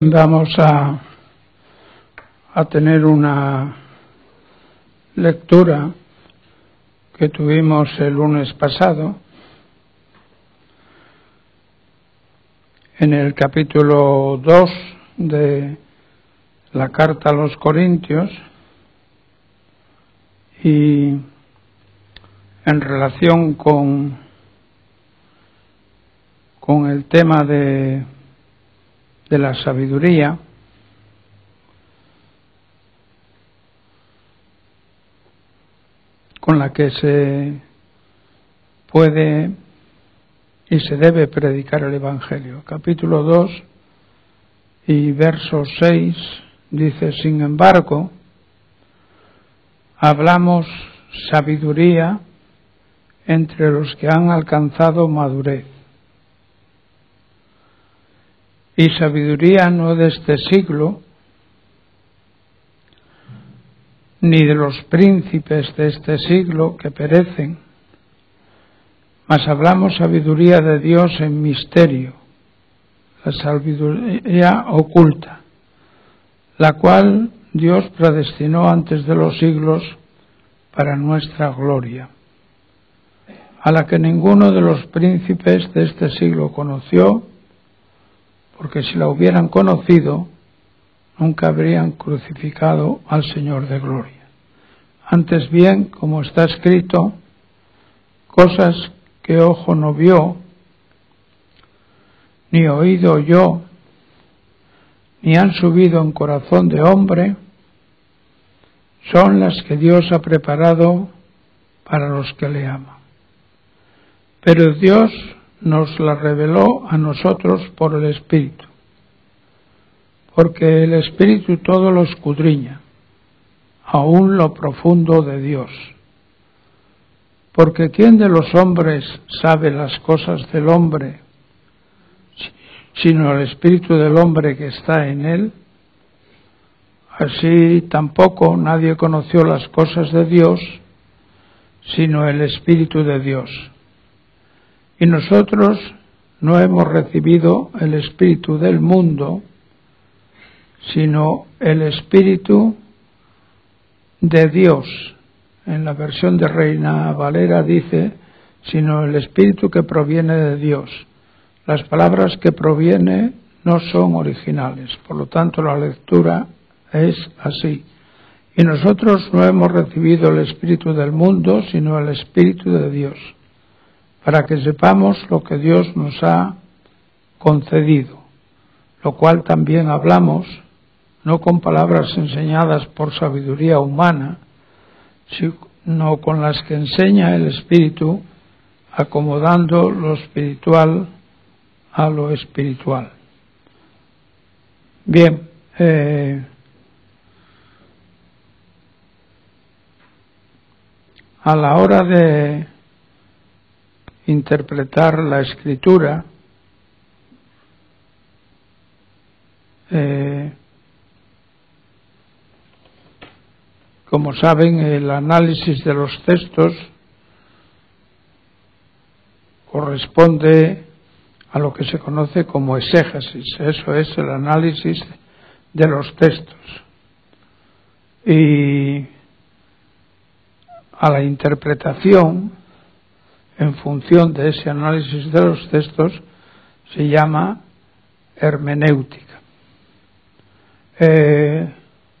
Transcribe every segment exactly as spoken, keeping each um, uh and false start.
Vamos a, a tener una lectura que tuvimos el lunes pasado en el capítulo dos de la carta a los Corintios, y en relación con, con el tema de de la sabiduría, con la que se puede y se debe predicar el Evangelio. Capítulo dos y verso seis dice: sin embargo, hablamos sabiduría entre los que han alcanzado madurez, y sabiduría no de este siglo, ni de los príncipes de este siglo que perecen, mas hablamos sabiduría de Dios en misterio, la sabiduría oculta, la cual Dios predestinó antes de los siglos para nuestra gloria, a la que ninguno de los príncipes de este siglo conoció, porque si la hubieran conocido, nunca habrían crucificado al Señor de gloria. Antes bien, como está escrito, cosas que ojo no vio, ni oído oyó, ni han subido en corazón de hombre, son las que Dios ha preparado para los que le aman. Pero Dios nos la reveló a nosotros por el Espíritu, porque el Espíritu todo lo escudriña, aún lo profundo de Dios. Porque ¿quién de los hombres sabe las cosas del hombre, sino el Espíritu del hombre que está en él? Así tampoco nadie conoció las cosas de Dios, sino el Espíritu de Dios. Y nosotros no hemos recibido el espíritu del mundo, sino el Espíritu de Dios. En la versión de Reina Valera dice, sino el Espíritu que proviene de Dios. Las palabras que proviene no son originales, por lo tanto la lectura es así. Y nosotros no hemos recibido el espíritu del mundo, sino el Espíritu de Dios, para que sepamos lo que Dios nos ha concedido, lo cual también hablamos, no con palabras enseñadas por sabiduría humana, sino con las que enseña el Espíritu, acomodando lo espiritual a lo espiritual. Bien, eh, a la hora de interpretar la Escritura, eh, como saben, el análisis de los textos corresponde a lo que se conoce como exégesis. Eso es el análisis de los textos, y a la interpretación en función de ese análisis de los textos se llama hermenéutica. Eh,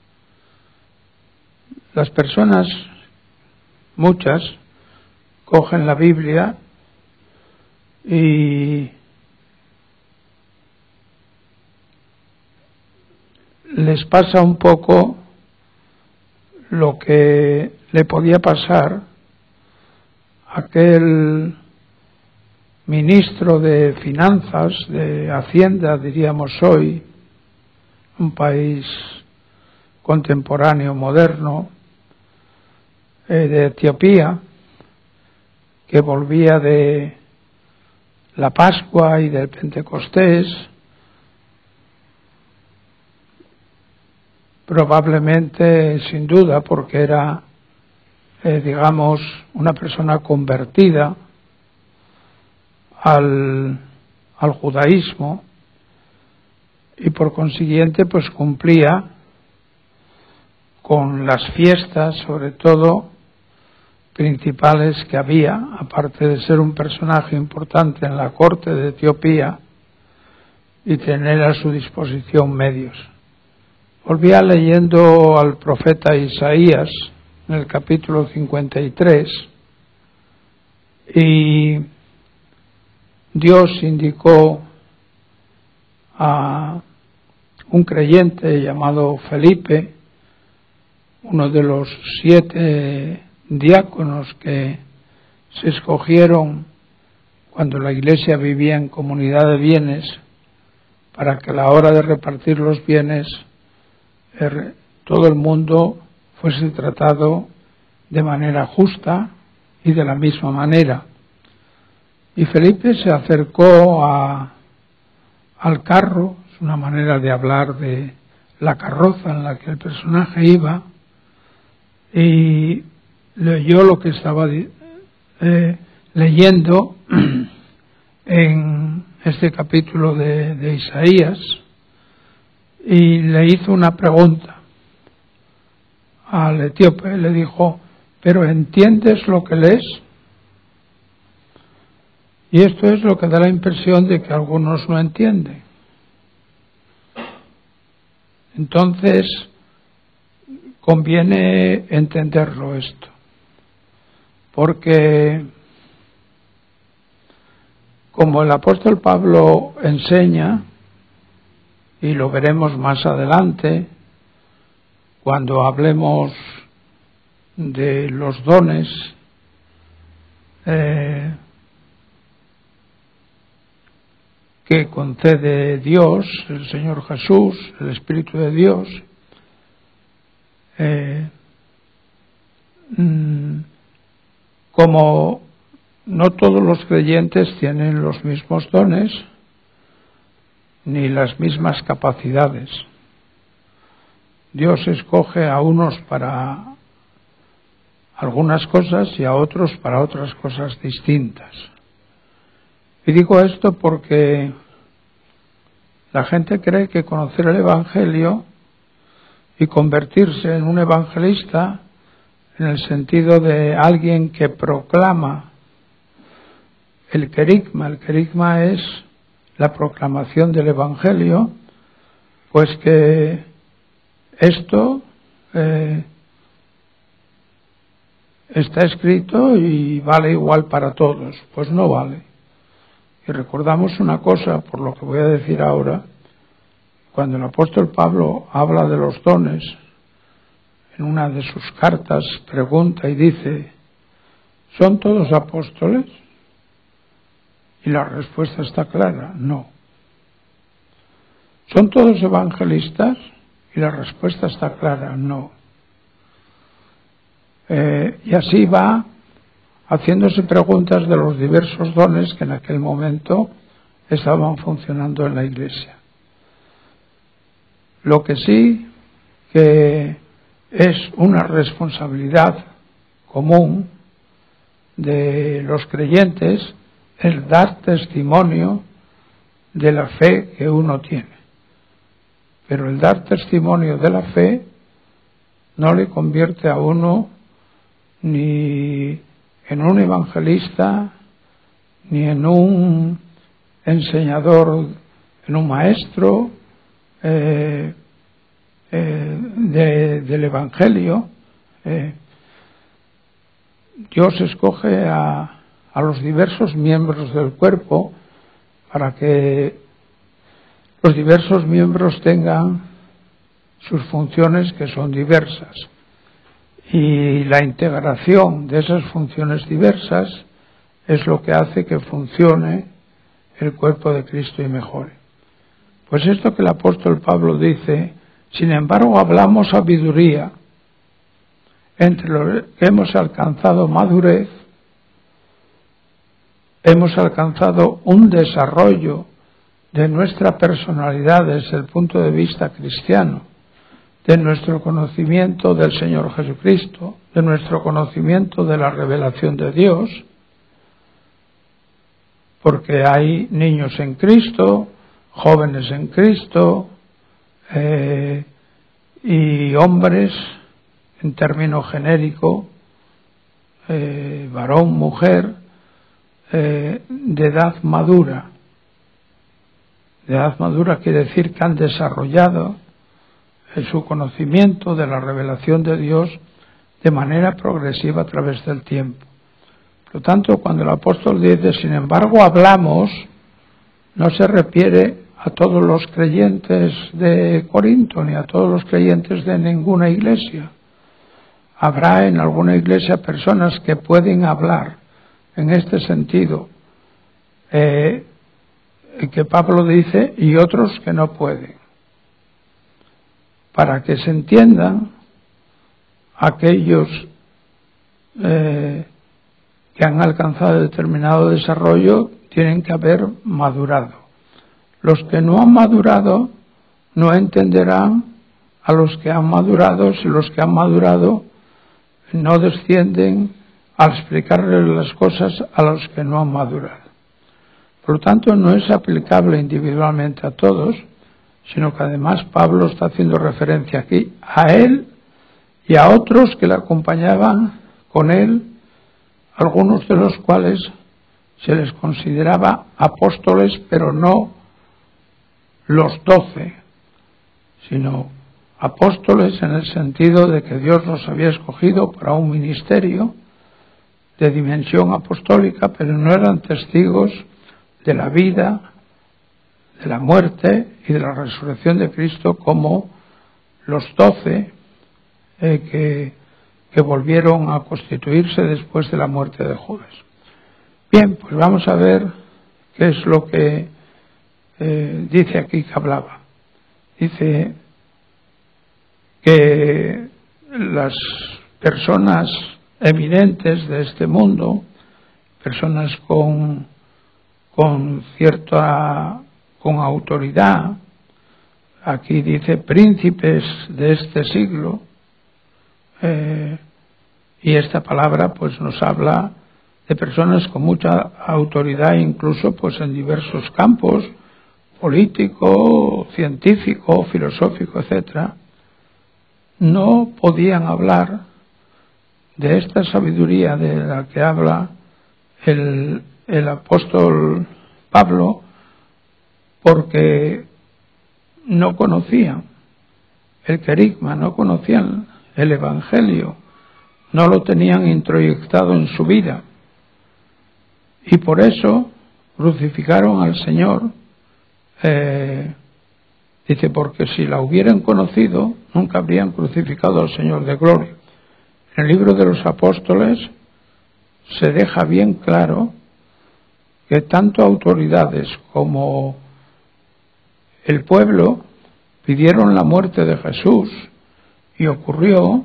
las personas, muchas, cogen la Biblia y les pasa un poco lo que le podía pasar a aquel ministro de finanzas, de Hacienda, diríamos hoy, un país contemporáneo, moderno, eh, de Etiopía, que volvía de la Pascua y del Pentecostés, probablemente, sin duda, porque era, eh, digamos, una persona convertida al, al judaísmo, y por consiguiente pues cumplía con las fiestas, sobre todo principales que había, aparte de ser un personaje importante en la corte de Etiopía y tener a su disposición medios. Volvía leyendo al profeta Isaías en el capítulo cincuenta y tres, y Dios indicó a un creyente llamado Felipe, uno de los siete diáconos que se escogieron cuando la Iglesia vivía en comunidad de bienes, para que a la hora de repartir los bienes todo el mundo fuese tratado de manera justa y de la misma manera. Y Felipe se acercó a, al carro, es una manera de hablar de la carroza en la que el personaje iba, y leyó lo que estaba eh, leyendo en este capítulo de, de Isaías, y le hizo una pregunta al etíope. Le dijo: ¿pero entiendes lo que lees? Y esto es lo que da la impresión de que algunos no entienden. Entonces conviene entenderlo esto, porque como el apóstol Pablo enseña, y lo veremos más adelante cuando hablemos de los dones eh, que concede Dios, el Señor Jesús, el Espíritu de Dios, eh, como no todos los creyentes tienen los mismos dones ni las mismas capacidades. Dios escoge a unos para algunas cosas y a otros para otras cosas distintas. Y digo esto porque la gente cree que conocer el Evangelio y convertirse en un evangelista, en el sentido de alguien que proclama el querigma, el querigma es la proclamación del Evangelio, pues que esto eh, está escrito y vale igual para todos. Pues no vale. Y recordamos una cosa, por lo que voy a decir ahora: cuando el apóstol Pablo habla de los dones, en una de sus cartas pregunta y dice: ¿son todos apóstoles? Y la respuesta está clara: no. ¿Son todos evangelistas? Y la respuesta está clara: no. Eh, y así va haciéndose preguntas de los diversos dones que en aquel momento estaban funcionando en la Iglesia. Lo que sí que es una responsabilidad común de los creyentes es dar testimonio de la fe que uno tiene. Pero el dar testimonio de la fe no le convierte a uno ni en un evangelista, ni en un enseñador, en un maestro eh, eh, de, del Evangelio. Eh, Dios escoge a, a los diversos miembros del cuerpo para que los diversos miembros tengan sus funciones, que son diversas, y la integración de esas funciones diversas es lo que hace que funcione el cuerpo de Cristo y mejore. Pues esto que el apóstol Pablo dice: sin embargo hablamos sabiduría entre los que hemos alcanzado madurez, hemos alcanzado un desarrollo de nuestra personalidad desde el punto de vista cristiano, de nuestro conocimiento del Señor Jesucristo, de nuestro conocimiento de la revelación de Dios, porque hay niños en Cristo, jóvenes en Cristo eh, y hombres en término genérico, eh, varón, mujer, eh, de edad madura. De edad madura quiere decir que han desarrollado en su conocimiento de la revelación de Dios de manera progresiva a través del tiempo. Por lo tanto, cuando el apóstol dice, sin embargo, hablamos, no se refiere a todos los creyentes de Corinto ni a todos los creyentes de ninguna iglesia. Habrá en alguna iglesia personas que pueden hablar en este sentido, eh, que Pablo dice, y otros que no pueden. Para que se entiendan, aquellos eh, que han alcanzado determinado desarrollo tienen que haber madurado. Los que no han madurado no entenderán a los que han madurado, si los que han madurado no descienden a explicarles las cosas a los que no han madurado. Por lo tanto, no es aplicable individualmente a todos, sino que además Pablo está haciendo referencia aquí a él y a otros que le acompañaban con él, algunos de los cuales se les consideraba apóstoles, pero no los doce, sino apóstoles en el sentido de que Dios los había escogido para un ministerio de dimensión apostólica, pero no eran testigos de la vida, de la muerte y de la resurrección de Cristo como los doce eh, que, que volvieron a constituirse después de la muerte de Judas. Bien, pues vamos a ver qué es lo que eh, dice aquí que hablaba. Dice que las personas eminentes de este mundo, personas con, con cierta con autoridad, aquí dice príncipes de este siglo, eh, y esta palabra pues nos habla de personas con mucha autoridad, incluso pues en diversos campos, político, científico, filosófico, etcétera, no podían hablar de esta sabiduría de la que habla el, el apóstol Pablo, porque no conocían el querigma, no conocían el Evangelio, no lo tenían introyectado en su vida, y por eso crucificaron al Señor. Eh, dice, porque si la hubieran conocido, nunca habrían crucificado al Señor de gloria. En el libro de los apóstoles se deja bien claro que tanto autoridades como el pueblo pidieron la muerte de Jesús, y ocurrió,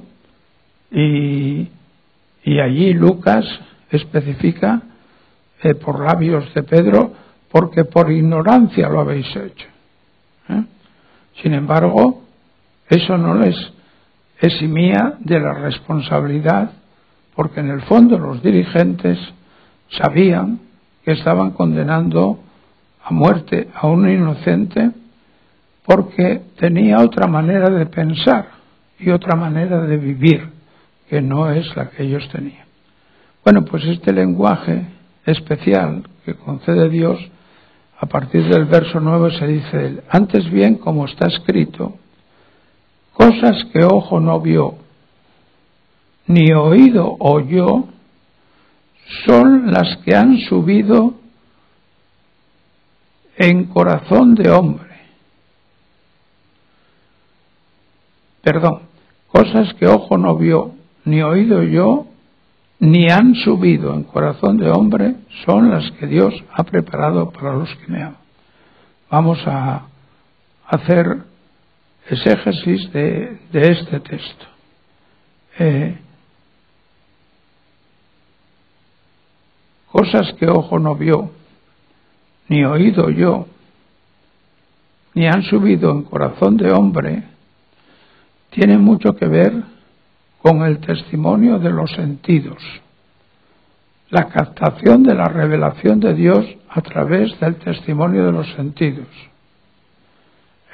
y, y allí Lucas especifica eh, por labios de Pedro, porque por ignorancia lo habéis hecho. ¿Eh? Sin embargo, eso no les eximía de la responsabilidad, porque en el fondo los dirigentes sabían que estaban condenando a muerte a un inocente, porque tenía otra manera de pensar y otra manera de vivir que no es la que ellos tenían. Bueno, pues este lenguaje especial que concede Dios, a partir del verso nueve se dice, antes bien, como está escrito, cosas que ojo no vio, ni oído oyó, son las que han subido en corazón de hombre. Perdón, cosas que ojo no vio, ni oído oyó, ni han subido en corazón de hombre, son las que Dios ha preparado para los que me aman. Vamos a hacer exégesis de, de este texto. Eh, cosas que ojo no vio, ni oído oyó, ni han subido en corazón de hombre, tiene mucho que ver con el testimonio de los sentidos, la captación de la revelación de Dios a través del testimonio de los sentidos.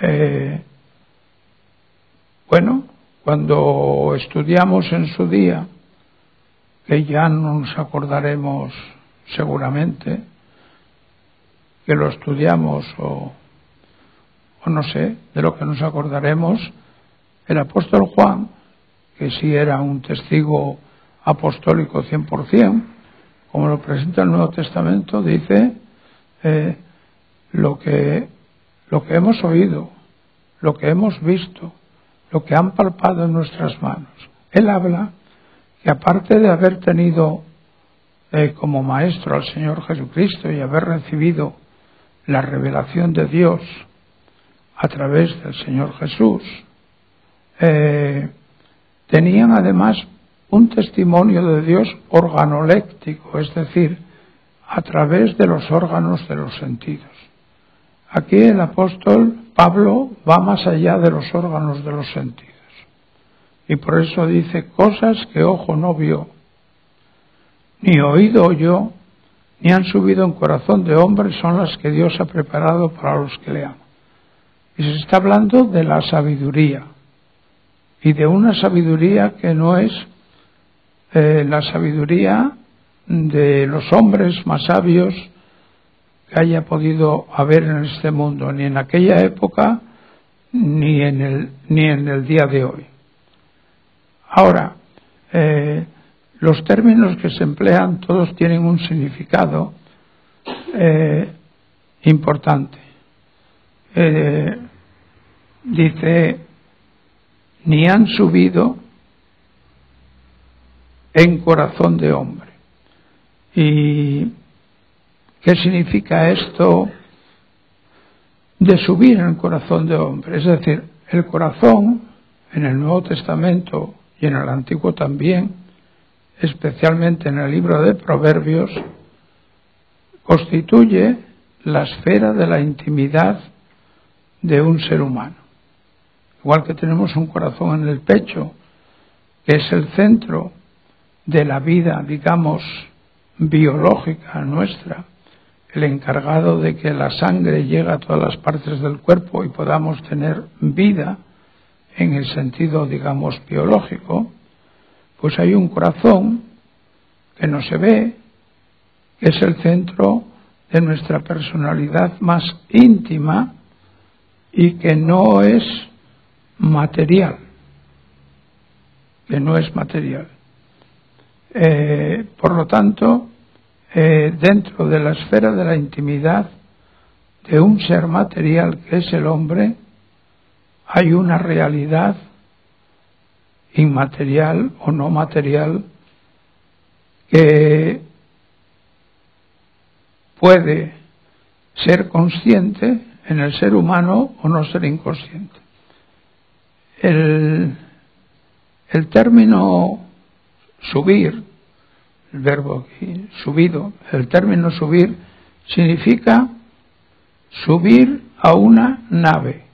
Eh, bueno, cuando estudiamos en su día, que ya no nos acordaremos seguramente, que lo estudiamos o, o no sé, de lo que nos acordaremos, el apóstol Juan, que sí era un testigo apostólico cien por ciento, como lo presenta el Nuevo Testamento, dice eh, lo que lo que hemos oído, lo que hemos visto, lo que han palpado en nuestras manos. Él habla que aparte de haber tenido eh, como maestro al Señor Jesucristo y haber recibido la revelación de Dios a través del Señor Jesús, eh, tenían además un testimonio de Dios organoléctico, es decir, a través de los órganos de los sentidos. Aquí el apóstol Pablo va más allá de los órganos de los sentidos. Y por eso dice, cosas que ojo no vio, ni oído oyó, ni han subido en corazón de hombre, son las que Dios ha preparado para los que le aman. Y se está hablando de la sabiduría, y de una sabiduría que no es eh, la sabiduría de los hombres más sabios que haya podido haber en este mundo, ni en aquella época, ni en el, ni en el día de hoy. Ahora, eh, los términos que se emplean todos tienen un significado eh, importante. Eh, dice, ni han subido en corazón de hombre. ¿Y qué significa esto de subir en el corazón de hombre? Es decir, el corazón en el Nuevo Testamento y en el Antiguo también, especialmente en el libro de Proverbios, constituye la esfera de la intimidad de un ser humano. Igual que tenemos un corazón en el pecho, que es el centro de la vida, digamos, biológica nuestra, el encargado de que la sangre llegue a todas las partes del cuerpo y podamos tener vida en el sentido, digamos, biológico, pues hay un corazón que no se ve, que es el centro de nuestra personalidad más íntima y que no es material, que no es material. Eh, por lo tanto, eh, dentro de la esfera de la intimidad de un ser material que es el hombre, hay una realidad inmaterial o no material que puede ser consciente en el ser humano o no ser inconsciente. El, el término subir, el verbo aquí, subido, el término subir significa subir a una nave,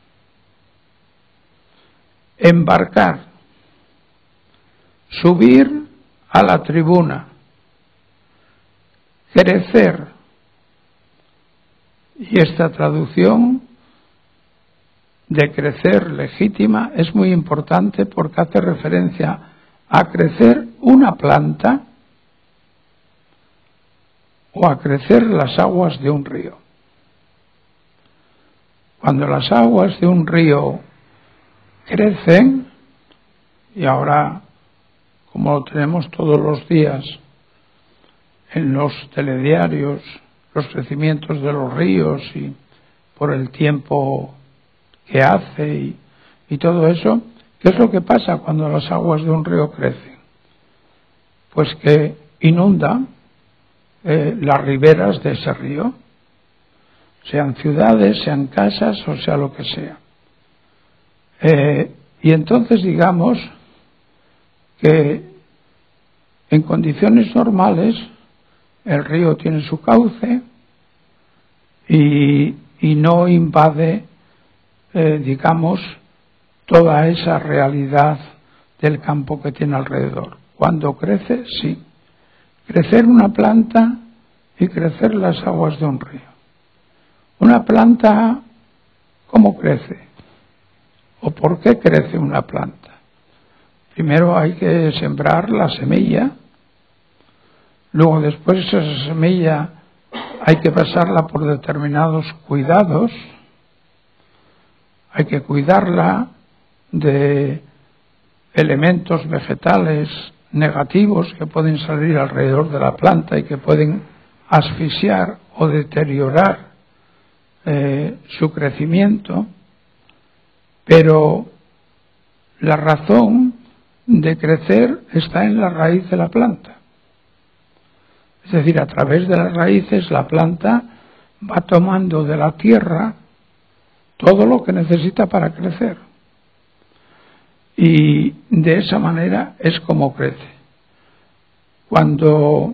embarcar, subir a la tribuna, crecer. Y esta traducción de crecer legítima es muy importante porque hace referencia a crecer una planta o a crecer las aguas de un río. Cuando las aguas de un río crecen, y ahora, como lo tenemos todos los días en los telediarios, los crecimientos de los ríos y por el tiempo que hace y, y todo eso, ¿qué es lo que pasa cuando las aguas de un río crecen? Pues que inunda eh, las riberas de ese río, sean ciudades, sean casas o sea lo que sea. Eh, y entonces digamos que en condiciones normales el río tiene su cauce y, y no invade, eh, digamos, toda esa realidad del campo que tiene alrededor. Cuando crece, sí. Crecer una planta y crecer las aguas de un río. Una planta ¿Cómo crece? ¿O por qué crece una planta? Primero hay que sembrar la semilla, luego después esa semilla hay que pasarla por determinados cuidados, hay que cuidarla de elementos vegetales negativos que pueden salir alrededor de la planta y que pueden asfixiar o deteriorar eh, su crecimiento, pero la razón de crecer está en la raíz de la planta. Es decir, a través de las raíces la planta va tomando de la tierra todo lo que necesita para crecer. Y de esa manera es como crece. Cuando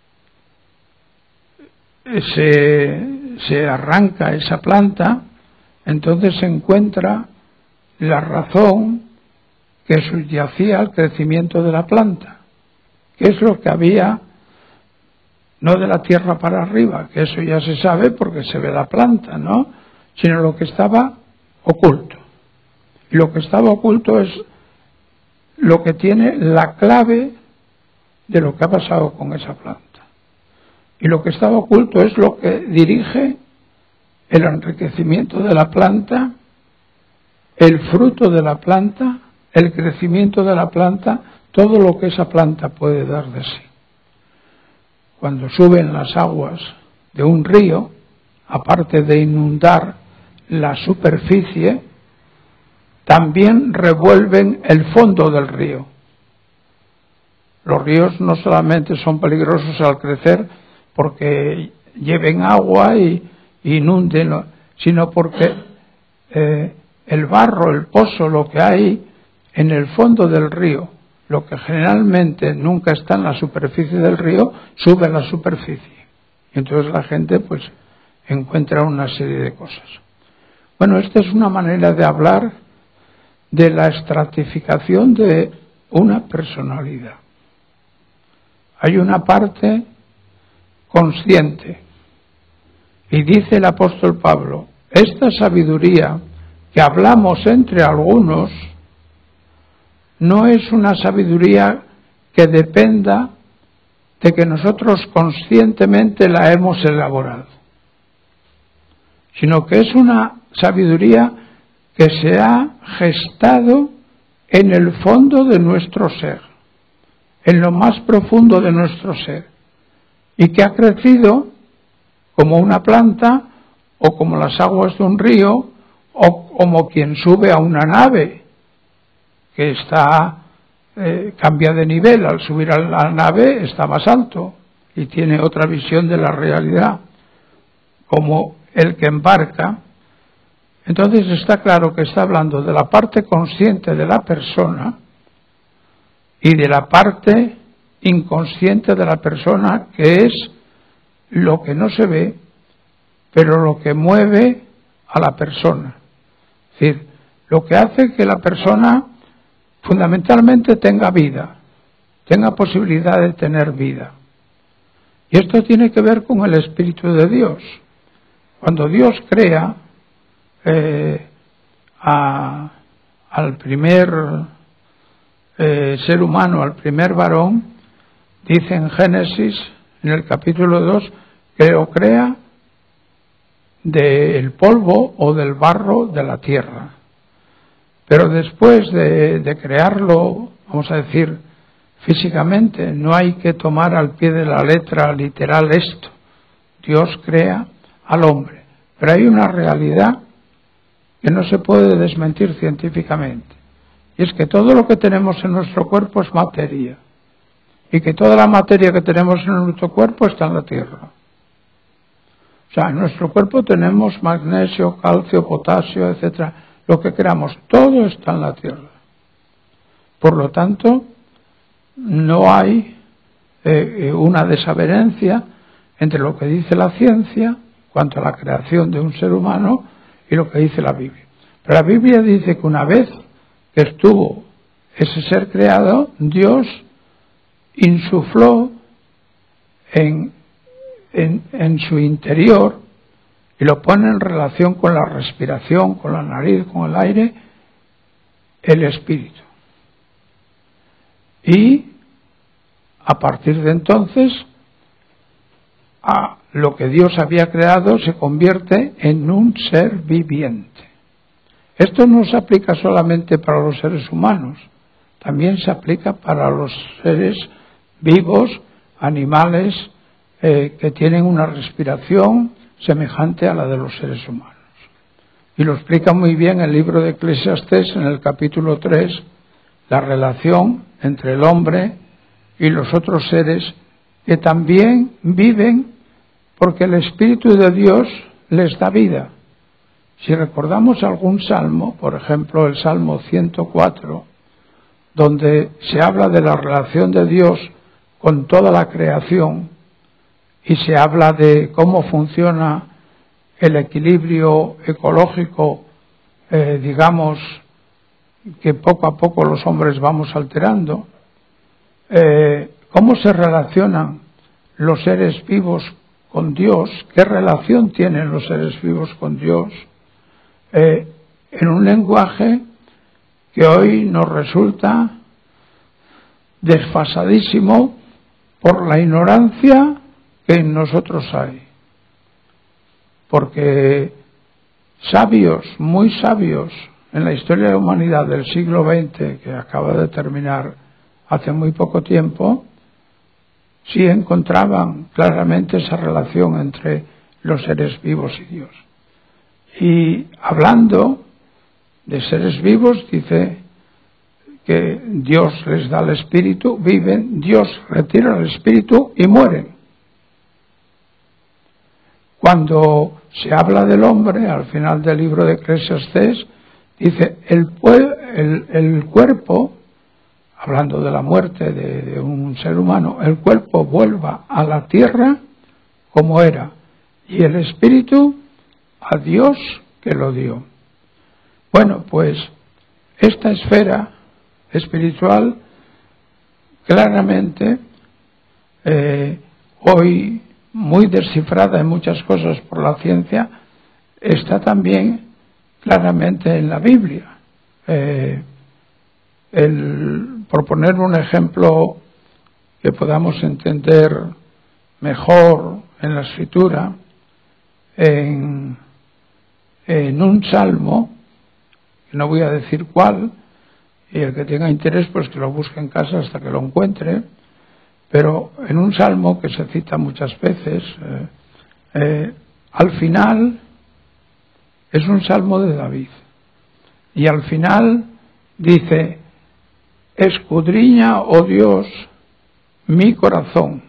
se, se arranca esa planta, entonces se encuentra la razón que subyacía al crecimiento de la planta, que es lo que había no de la tierra para arriba, que eso ya se sabe porque se ve la planta, ¿no? Sino lo que estaba oculto. Y lo que estaba oculto es lo que tiene la clave de lo que ha pasado con esa planta. Y lo que estaba oculto es lo que dirige el enriquecimiento de la planta, el fruto de la planta, el crecimiento de la planta, todo lo que esa planta puede dar de sí. Cuando suben las aguas de un río, aparte de inundar la superficie, también revuelven el fondo del río. Los ríos no solamente son peligrosos al crecer porque lleven agua y inunden, sino porque eh, el barro, el pozo, lo que hay en el fondo del río, lo que generalmente nunca está en la superficie del río, sube a la superficie. Y entonces la gente pues encuentra una serie de cosas. Bueno, esta es una manera de hablar de la estratificación de una personalidad. Hay una parte consciente. Y dice el apóstol Pablo, esta sabiduría que hablamos entre algunos no es una sabiduría que dependa de que nosotros conscientemente la hemos elaborado, sino que es una sabiduría que se ha gestado en el fondo de nuestro ser, en lo más profundo de nuestro ser, y que ha crecido como una planta, o como las aguas de un río, o como quien sube a una nave que está eh, cambia de nivel. Al subir a la nave está más alto y tiene otra visión de la realidad, como el que embarca. Entonces está claro que está hablando de la parte consciente de la persona y de la parte inconsciente de la persona, que es lo que no se ve, pero lo que mueve a la persona. Es decir, lo que hace que la persona fundamentalmente tenga vida, tenga posibilidad de tener vida. Y esto tiene que ver con el Espíritu de Dios. Cuando Dios crea eh, a, al primer eh, ser humano, al primer varón, dice en Génesis, en el capítulo dos, que lo crea del polvo o del barro de la tierra. Pero después de, de crearlo, vamos a decir, físicamente, no hay que tomar al pie de la letra literal esto. Dios crea al hombre. Pero hay una realidad que no se puede desmentir científicamente. Y es que todo lo que tenemos en nuestro cuerpo es materia. Y que toda la materia que tenemos en nuestro cuerpo está en la tierra. O sea, en nuestro cuerpo tenemos magnesio, calcio, potasio, etcétera. Lo que queramos, todo está en la tierra. Por lo tanto, no hay eh, una desavenencia entre lo que dice la ciencia cuanto a la creación de un ser humano y lo que dice la Biblia. Pero la Biblia dice que una vez que estuvo ese ser creado, Dios insufló en, en, en su interior y lo pone en relación con la respiración, con la nariz, con el aire, el espíritu. Y a partir de entonces, a lo que Dios había creado se convierte en un ser viviente. Esto no se aplica solamente para los seres humanos, también se aplica para los seres vivos, animales, eh, que tienen una respiración semejante a la de los seres humanos. Y lo explica muy bien el libro de Eclesiastés en el capítulo tres, la relación entre el hombre y los otros seres que también viven porque el Espíritu de Dios les da vida. Si recordamos algún salmo, por ejemplo el Salmo ciento cuatro, donde se habla de la relación de Dios con toda la creación y se habla de cómo funciona el equilibrio ecológico, eh, digamos, que poco a poco los hombres vamos alterando, eh, cómo se relacionan los seres vivos con Dios, qué relación tienen los seres vivos con Dios, eh, en un lenguaje que hoy nos resulta desfasadísimo por la ignorancia que en nosotros hay. Porque sabios, muy sabios, en la historia de la humanidad del siglo veinte, que acaba de terminar hace muy poco tiempo, sí encontraban claramente esa relación entre los seres vivos y Dios. Y hablando de seres vivos, dice que Dios les da el espíritu, viven, Dios retira el espíritu y mueren. Cuando se habla del hombre, al final del libro de Eclesiastés, dice, el, el, el cuerpo, hablando de la muerte de, de un ser humano, el cuerpo vuelva a la tierra como era, y el espíritu a Dios que lo dio. Bueno, pues esta esfera espiritual claramente eh, hoy muy descifrada en muchas cosas por la ciencia, está también claramente en la Biblia. Eh, el, por poner un ejemplo que podamos entender mejor en la Escritura, en, en un salmo, no voy a decir cuál, y el que tenga interés pues que lo busque en casa hasta que lo encuentre, pero en un salmo que se cita muchas veces, eh, eh, al final es un salmo de David, y al final dice, escudriña, oh Dios, mi corazón,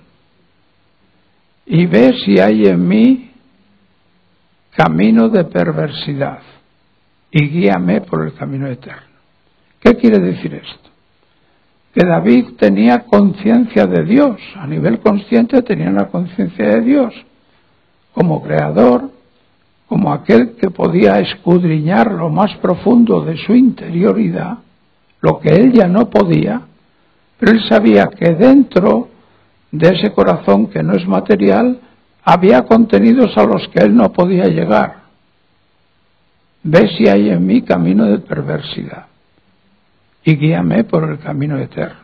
y ve si hay en mí camino de perversidad, y guíame por el camino eterno. ¿Qué quiere decir esto? Que David tenía conciencia de Dios, a nivel consciente tenía una conciencia de Dios, como creador, como aquel que podía escudriñar lo más profundo de su interioridad, lo que él ya no podía, pero él sabía que dentro de ese corazón que no es material, había contenidos a los que él no podía llegar. Ve si hay en mí camino de perversidad y guíame por el camino eterno.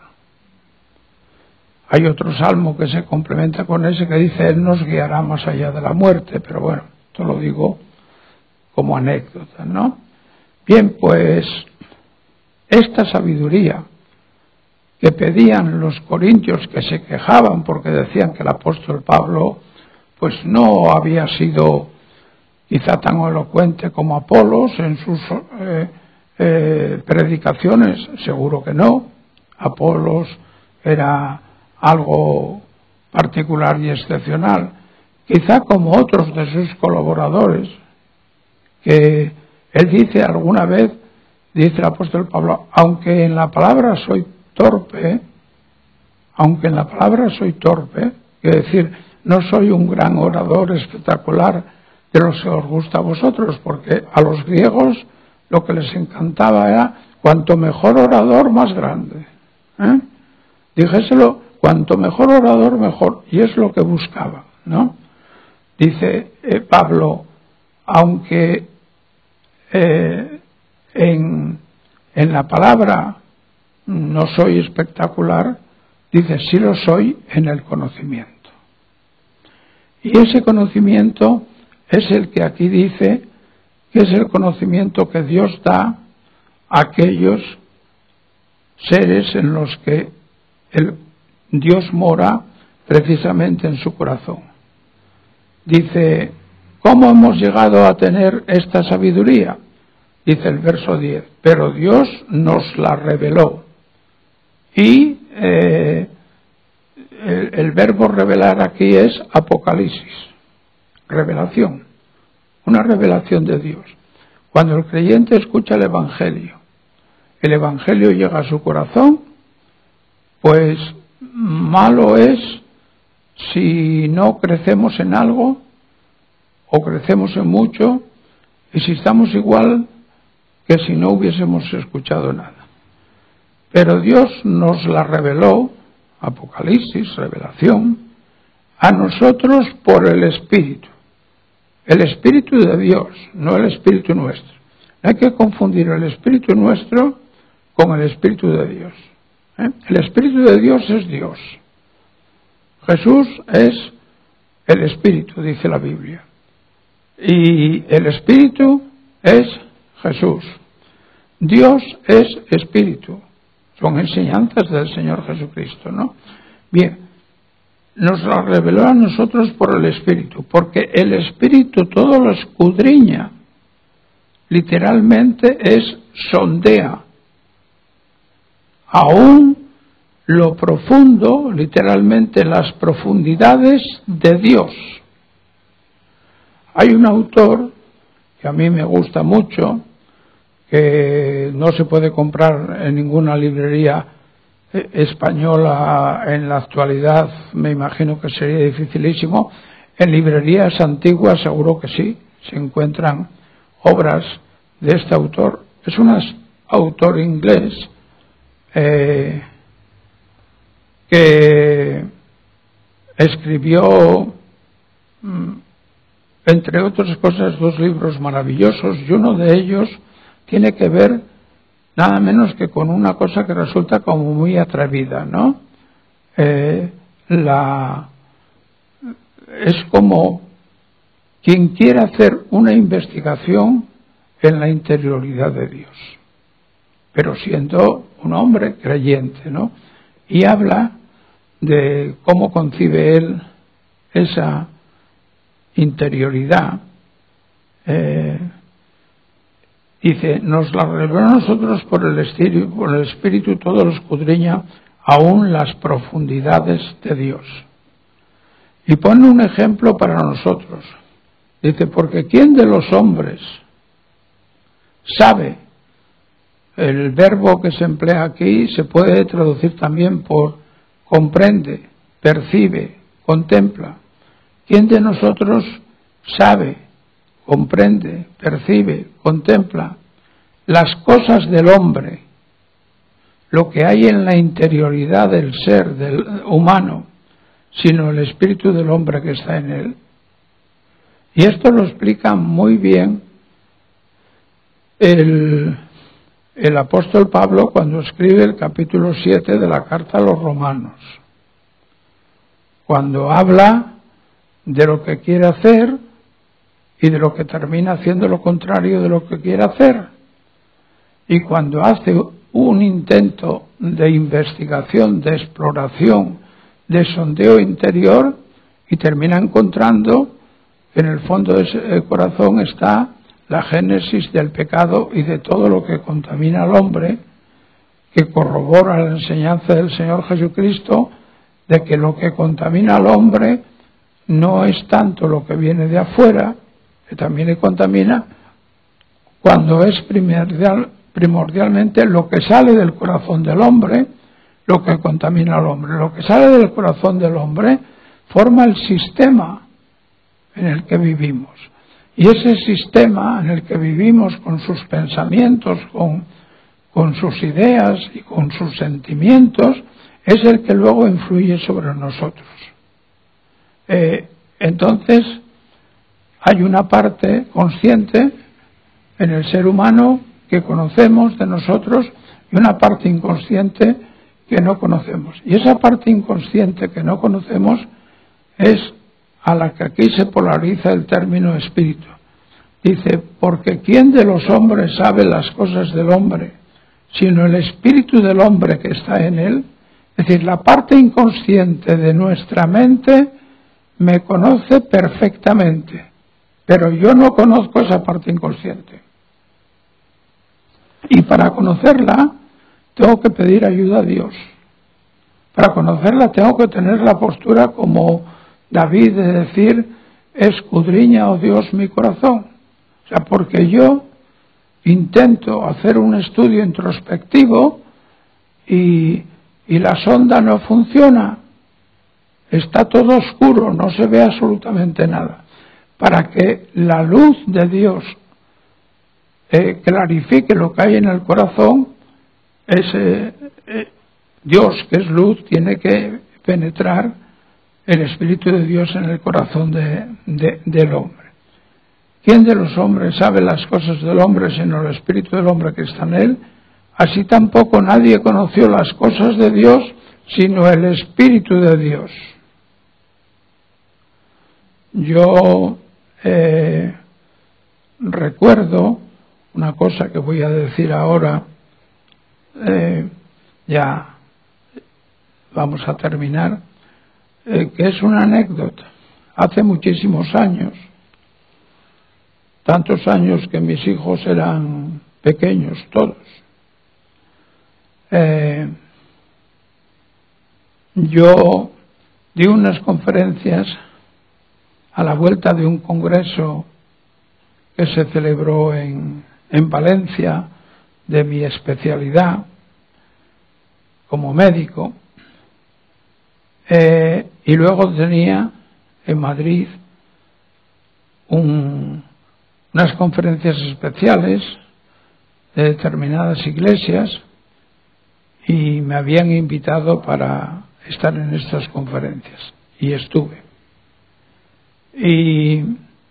Hay otro salmo que se complementa con ese que dice, Él nos guiará más allá de la muerte, pero bueno, esto lo digo como anécdota, ¿no? Bien, pues esta sabiduría que pedían los corintios, que se quejaban porque decían que el apóstol Pablo pues no había sido quizá tan elocuente como Apolos en sus eh, eh, predicaciones, seguro que no. Apolos era algo particular y excepcional, quizá como otros de sus colaboradores, que él dice alguna vez, dice el apóstol Pablo, aunque en la palabra soy torpe, aunque en la palabra soy torpe, es decir, no soy un gran orador espectacular de los que os gusta a vosotros, porque a los griegos lo que les encantaba era cuanto mejor orador, más grande. ¿Eh? Dijéselo, cuanto mejor orador, mejor, y es lo que buscaba, ¿no? Dice eh, Pablo, aunque eh, en, en la palabra no soy espectacular, dice, sí lo soy en el conocimiento. Y ese conocimiento es el que aquí dice que es el conocimiento que Dios da a aquellos seres en los que el Dios mora precisamente en su corazón. Dice, ¿cómo hemos llegado a tener esta sabiduría? Dice el verso diez, pero Dios nos la reveló. Y eh, el, el verbo revelar aquí es apocalipsis, revelación, una revelación de Dios. Cuando el creyente escucha el Evangelio, el Evangelio llega a su corazón, pues malo es si no crecemos en algo o crecemos en mucho, y si estamos igual que si no hubiésemos escuchado nada. Pero Dios nos la reveló, Apocalipsis, revelación, a nosotros por el Espíritu. El Espíritu de Dios, no el Espíritu nuestro. No hay que confundir el Espíritu nuestro con el Espíritu de Dios. ¿Eh? El Espíritu de Dios es Dios. Jesús es el Espíritu, dice la Biblia. Y el Espíritu es Jesús. Dios es Espíritu. Son enseñanzas del Señor Jesucristo, ¿no? Bien, nos la reveló a nosotros por el Espíritu, porque el Espíritu todo lo escudriña. Literalmente es sondea. Aún lo profundo, literalmente las profundidades de Dios. Hay un autor que a mí me gusta mucho, que no se puede comprar en ninguna librería española en la actualidad, me imagino que sería dificilísimo. En librerías antiguas seguro que sí, se encuentran obras de este autor. Es un autor inglés eh, que escribió, entre otras cosas, dos libros maravillosos, y uno de ellos tiene que ver nada menos que con una cosa que resulta como muy atrevida, ¿no? Eh, la, es como quien quiere hacer una investigación en la interioridad de Dios, pero siendo un hombre creyente, ¿no? Y habla de cómo concibe él esa interioridad. Eh, Dice, nos la reveló a nosotros por el Espíritu, por el Espíritu todo lo escudriña, aún las profundidades de Dios. Y pone un ejemplo para nosotros. Dice, porque ¿quién de los hombres sabe? El verbo que se emplea aquí se puede traducir también por comprende, percibe, contempla. ¿Quién de nosotros sabe, comprende, percibe, contempla las cosas del hombre, lo que hay en la interioridad del ser del humano, sino el espíritu del hombre que está en él? Y esto lo explica muy bien el, el apóstol Pablo cuando escribe el capítulo siete de la carta a los romanos, cuando habla de lo que quiere hacer y de lo que termina haciendo lo contrario de lo que quiere hacer. Y cuando hace un intento de investigación, de exploración, de sondeo interior, y termina encontrando que en el fondo de ese corazón está la génesis del pecado y de todo lo que contamina al hombre, que corrobora la enseñanza del Señor Jesucristo de que lo que contamina al hombre no es tanto lo que viene de afuera, que también le contamina, cuando es primordial, primordialmente lo que sale del corazón del hombre, lo que contamina al hombre. Lo que sale del corazón del hombre forma el sistema en el que vivimos. Y ese sistema en el que vivimos, con sus pensamientos, con, con sus ideas y con sus sentimientos, es el que luego influye sobre nosotros. Eh, entonces, hay una parte consciente en el ser humano que conocemos de nosotros y una parte inconsciente que no conocemos. Y esa parte inconsciente que no conocemos es a la que aquí se polariza el término espíritu. Dice, porque ¿quién de los hombres sabe las cosas del hombre, sino el espíritu del hombre que está en él? Es decir, la parte inconsciente de nuestra mente me conoce perfectamente, pero yo no conozco esa parte inconsciente. Y para conocerla tengo que pedir ayuda a Dios. Para conocerla tengo que tener la postura como David de decir, escudriña, oh Dios, mi corazón. O sea, porque yo intento hacer un estudio introspectivo y, y la sonda no funciona. Está todo oscuro, no se ve absolutamente nada. Para que la luz de Dios eh, clarifique lo que hay en el corazón, ese eh, Dios, que es luz, tiene que penetrar el Espíritu de Dios en el corazón de, de, del hombre. ¿Quién de los hombres sabe las cosas del hombre sino el Espíritu del hombre que está en él? Así tampoco nadie conoció las cosas de Dios sino el Espíritu de Dios. Yo eh, recuerdo una cosa que voy a decir ahora, eh, ya vamos a terminar, eh, que es una anécdota. Hace muchísimos años, tantos años que mis hijos eran pequeños todos, eh, yo di unas conferencias a la vuelta de un congreso que se celebró en, en Valencia, de mi especialidad como médico, eh, y luego tenía en Madrid un, unas conferencias especiales de determinadas iglesias y me habían invitado para estar en estas conferencias y estuve. Y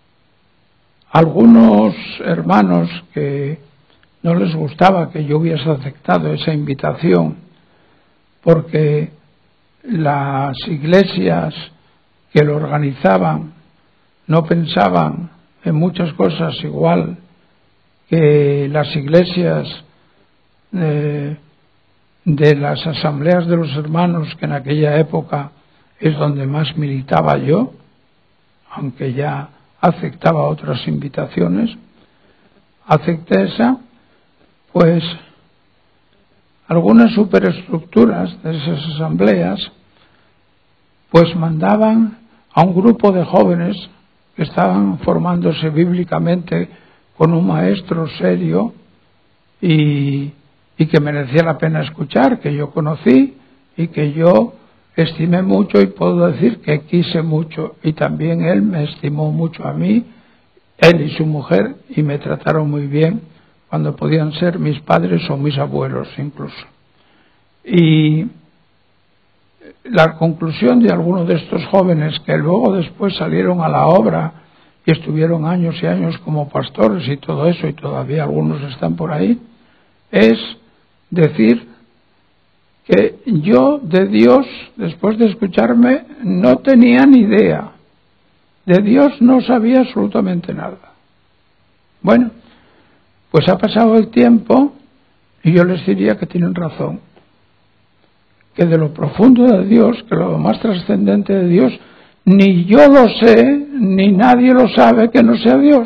algunos hermanos que no les gustaba que yo hubiese aceptado esa invitación porque las iglesias que lo organizaban no pensaban en muchas cosas igual que las iglesias eh, de las asambleas de los hermanos, que en aquella época es donde más militaba yo, aunque ya aceptaba otras invitaciones, acepté esa, pues algunas superestructuras de esas asambleas pues mandaban a un grupo de jóvenes que estaban formándose bíblicamente con un maestro serio y, y que merecía la pena escuchar, que yo conocí y que yo estimé mucho y puedo decir que quise mucho, y también él me estimó mucho a mí, él y su mujer, y me trataron muy bien cuando podían ser mis padres o mis abuelos incluso. Y la conclusión de algunos de estos jóvenes que luego después salieron a la obra y estuvieron años y años como pastores y todo eso, y todavía algunos están por ahí, es decir que yo de Dios, después de escucharme, no tenía ni idea. De Dios no sabía absolutamente nada. Bueno, pues ha pasado el tiempo y yo les diría que tienen razón. Que de lo profundo de Dios, que lo más trascendente de Dios, ni yo lo sé, ni nadie lo sabe que no sea Dios.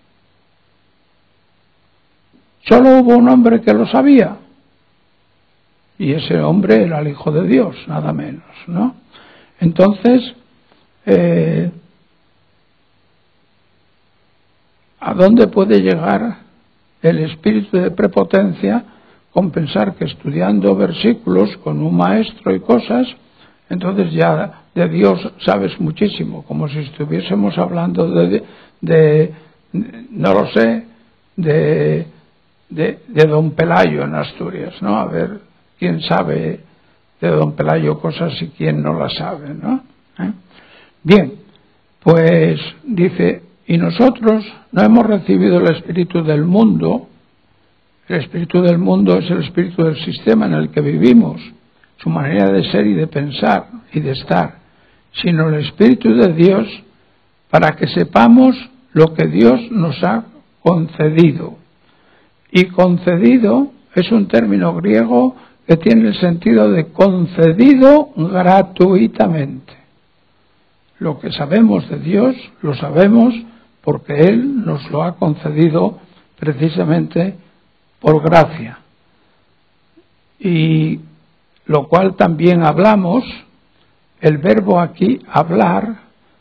Solo hubo un hombre que lo sabía. Y ese hombre era el Hijo de Dios, nada menos, ¿no? Entonces, eh, ¿a dónde puede llegar el espíritu de prepotencia con pensar que estudiando versículos con un maestro y cosas, entonces ya de Dios sabes muchísimo, como si estuviésemos hablando de, de, de no lo sé, de, de, de don Pelayo en Asturias, ¿no? A ver, quién sabe de don Pelayo cosas y quién no las sabe, ¿no? ¿Eh? Bien, pues dice, Y nosotros no hemos recibido el espíritu del mundo. El espíritu del mundo es el espíritu del sistema en el que vivimos, su manera de ser y de pensar y de estar, sino el espíritu de Dios, para que sepamos lo que Dios nos ha concedido. Y concedido es un término griego que tiene el sentido de concedido gratuitamente. Lo que sabemos de Dios lo sabemos porque Él nos lo ha concedido precisamente por gracia. Y lo cual también hablamos, el verbo aquí, hablar,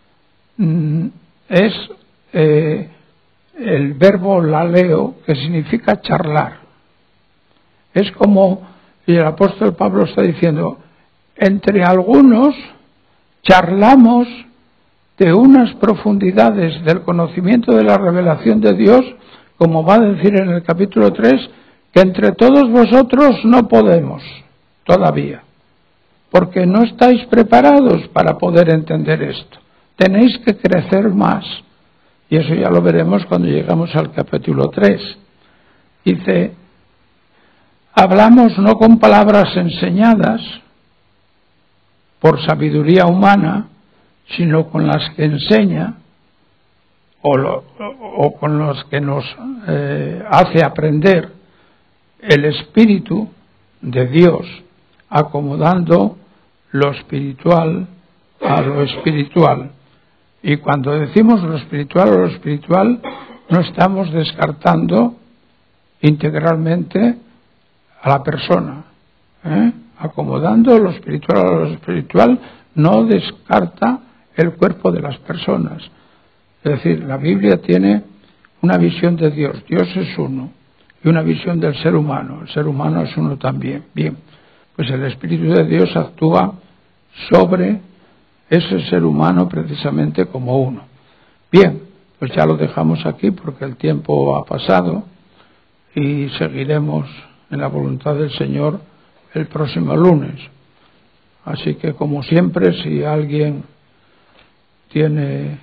es eh, el verbo laleo, que significa charlar. Es como, y el apóstol Pablo está diciendo, entre algunos charlamos de unas profundidades del conocimiento de la revelación de Dios, como va a decir en el capítulo tres, que entre todos vosotros no podemos todavía, porque no estáis preparados para poder entender esto. Tenéis que crecer más. Y eso ya lo veremos cuando llegamos al capítulo tres. Dice, hablamos no con palabras enseñadas por sabiduría humana, sino con las que enseña o, lo, o con los que nos eh, hace aprender el Espíritu de Dios, acomodando lo espiritual a lo espiritual. Y cuando decimos lo espiritual o lo espiritual, no estamos descartando integralmente a la persona. ¿eh? Acomodando lo espiritual a lo espiritual no descarta el cuerpo de las personas. Es decir, la Biblia tiene una visión de Dios. Dios es uno. Y una visión del ser humano. El ser humano es uno también. Bien, pues el Espíritu de Dios actúa sobre ese ser humano precisamente como uno. Bien, pues ya lo dejamos aquí porque el tiempo ha pasado y seguiremos en la voluntad del Señor el próximo lunes. Así que, como siempre, si alguien tiene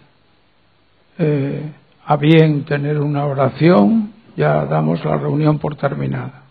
eh, a bien tener una oración, ya damos la reunión por terminada.